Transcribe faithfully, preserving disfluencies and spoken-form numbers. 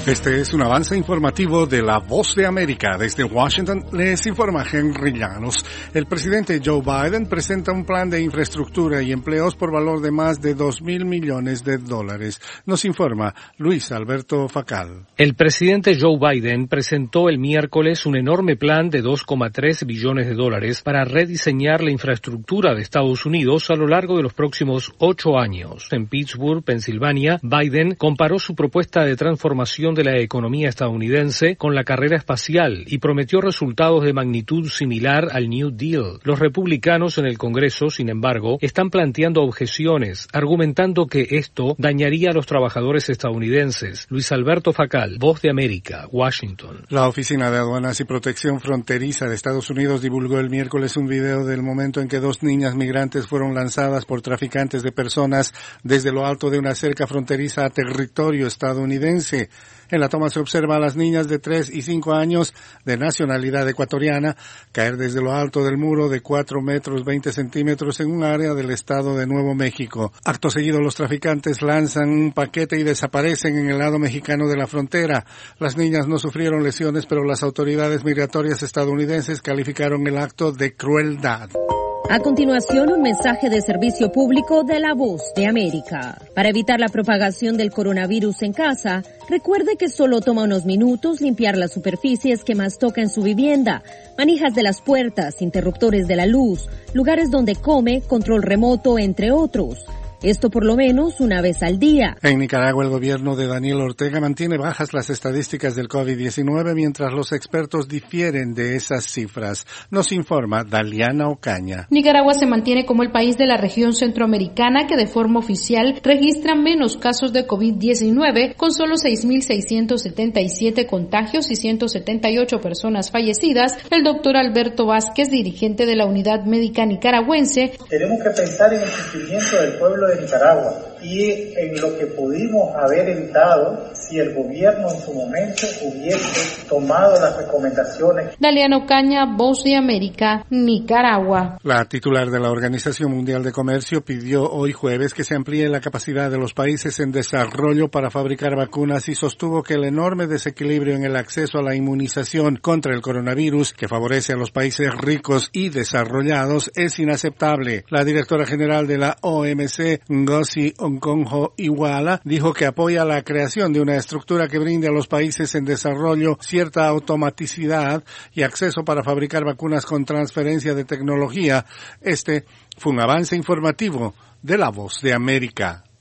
Este es un avance informativo de La Voz de América. Desde Washington les informa Henry Llanos. El presidente Joe Biden presenta un plan de infraestructura y empleos por valor de más de dos mil millones de dólares. Nos informa Luis Alberto Facal. El presidente Joe Biden presentó el miércoles un enorme plan de dos coma tres billones de dólares para rediseñar la infraestructura de Estados Unidos a lo largo de los próximos ocho años. En Pittsburgh, Pensilvania, Biden comparó su propuesta de transformación de la economía estadounidense con la carrera espacial y prometió resultados de magnitud similar al New Deal. Los republicanos en el Congreso, sin embargo, están planteando objeciones, argumentando que esto dañaría a los trabajadores estadounidenses. Luis Alberto Facal, Voz de América, Washington. La Oficina de Aduanas y Protección Fronteriza de Estados Unidos divulgó el miércoles un video del momento en que dos niñas migrantes fueron lanzadas por traficantes de personas desde lo alto de una cerca fronteriza a territorio estadounidense. En la toma se observa a las niñas de tres y cinco años de nacionalidad ecuatoriana caer desde lo alto del muro de cuatro metros veinte centímetros en un área del estado de Nuevo México. Acto seguido, los traficantes lanzan un paquete y desaparecen en el lado mexicano de la frontera. Las niñas no sufrieron lesiones, pero las autoridades migratorias estadounidenses calificaron el acto de crueldad. A continuación, un mensaje de servicio público de La Voz de América. Para evitar la propagación del coronavirus en casa, recuerde que solo toma unos minutos limpiar las superficies que más toca en su vivienda, manijas de las puertas, interruptores de la luz, lugares donde come, control remoto, entre otros. Esto por lo menos una vez al día. En Nicaragua, el gobierno de Daniel Ortega mantiene bajas las estadísticas del COVID diecinueve, mientras los expertos difieren de esas cifras. Nos informa Daliana Ocaña. Nicaragua se mantiene como el país de la región centroamericana que de forma oficial registra menos casos de COVID diecinueve, con solo seis mil seiscientos setenta y siete contagios y ciento setenta y ocho personas fallecidas. El doctor Alberto Vázquez, dirigente de la Unidad Médica Nicaragüense. Tenemos que pensar en el sufrimiento del pueblo de Nicaragua y en lo que pudimos haber evitado si el gobierno en su momento hubiese tomado las recomendaciones. Daliana Ocaña, Voz de América, Nicaragua. La titular de la Organización Mundial de Comercio pidió hoy jueves que se amplíe la capacidad de los países en desarrollo para fabricar vacunas y sostuvo que el enorme desequilibrio en el acceso a la inmunización contra el coronavirus, que favorece a los países ricos y desarrollados, es inaceptable. La directora general de la O M C, Ngozi Okonjo-Iweala, dijo que apoya la creación de una estructura que brinde a los países en desarrollo cierta automaticidad y acceso para fabricar vacunas con transferencia de tecnología. Este fue un avance informativo de La Voz de América.